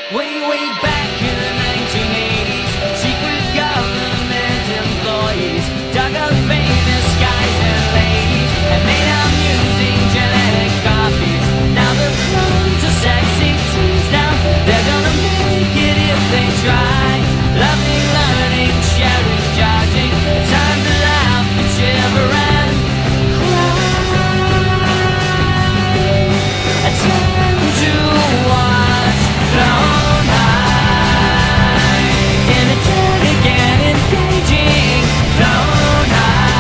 Way back in the 1980s, secret government employees dug up famous guys and ladies and made up using genetic copies. Now the clones are sexy teens. Now they're gonna make it if they try. Loving, learning, sharing, judging. Time to laugh and shiver and cry. A time to watch Clone High. Energetic and engaging Clone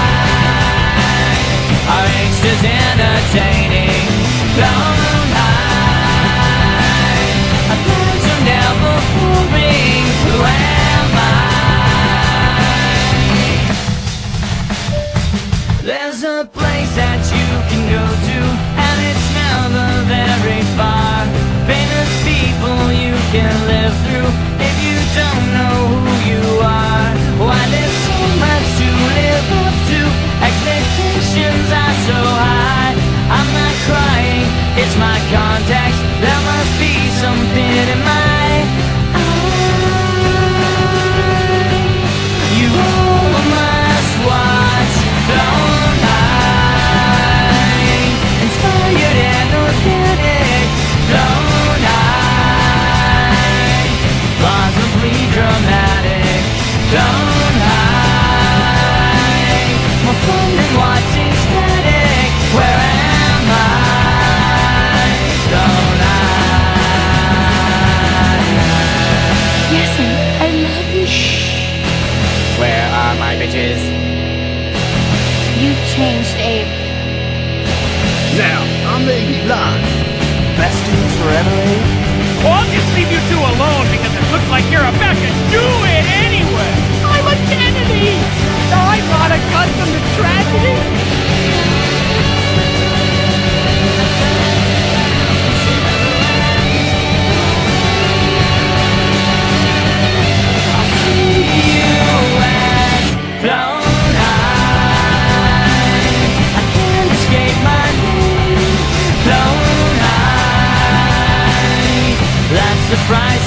High. Our youngsters entertaining Clone High. Our plans are never boring. Who am I? There's a place that you can go to, and it's never very far. Famous people you can live through if you don't know who you are. Why there's so much to live up to, expectations are so high. I'm not crying, it's my context. There must be something in my eye. You all must watch Clone High. Inspired and organic Clone High. Plausibly dramatic Clone High. More fun than watching static. Where am I? Clone High. Yes, I love you. Where are my bitches? You've changed, Abe. Now, I may be blind. Best dudes forever, eh? Well, I'll just leave you two alone because it looks like you're about to do it anyway. I'm a Kennedy. I'm not accustomed to tragedy. Clone High. I can't escape my name. Clone High. That surprise